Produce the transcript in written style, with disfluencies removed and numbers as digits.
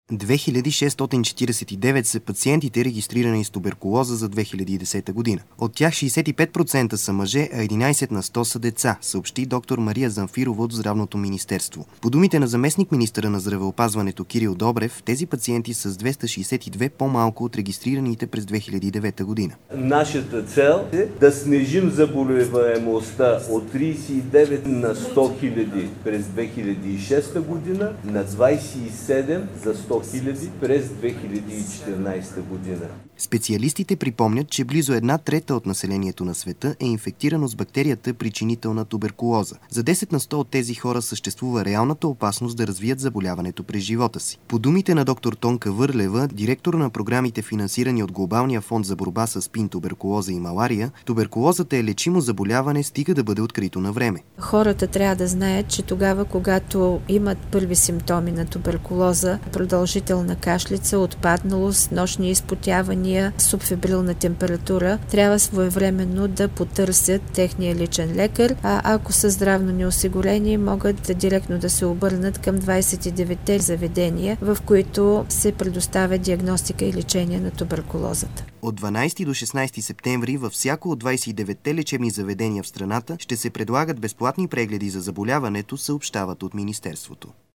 2649 са пациентите, регистрирани с туберкулоза за 2010 година. От тях 65% са мъже, а 11 на 100 са деца, съобщи доктор Мария Замфирова от Здравното министерство. По думите на заместник-министъра на здравеопазването Кирил Добрев, тези пациенти са с 262 по-малко от регистрираните през 2009 година. Нашата цел е да снижим заболеваемостта от 39 на 100 хиляди през 2006 година на 27 за 100 хиляди през 2014 година. Специалистите припомнят, че близо 1/3 от населението на света е инфектирано с бактерията, причинител на туберкулоза. За 10 на 100 от тези хора съществува реалната опасност да развият заболяването през живота си. По думите на доктор Тонка Върлева, директор на програмите, финансирани от Глобалния фонд за борба с СПИН, туберкулоза и малария, туберкулозата е лечимо заболяване, стига да бъде открито на време. Хората трябва да знаят, че тогава, когато имат първи симптоми на туберкулоза, продължителна кашлица, отпадналост, нощни изпотявания, субфебрилна температура, трябва своевременно да потърсят техния личен лекар, а ако са здравно неосигурени, могат директно да се обърнат към 29-те заведения, в които се предоставя диагностика и лечение на туберкулозата. От 12 до 16 септември във всяко от 29-те лечебни заведения в страната ще се предлагат безплатни прегледи за заболяването, съобщават от Министерството.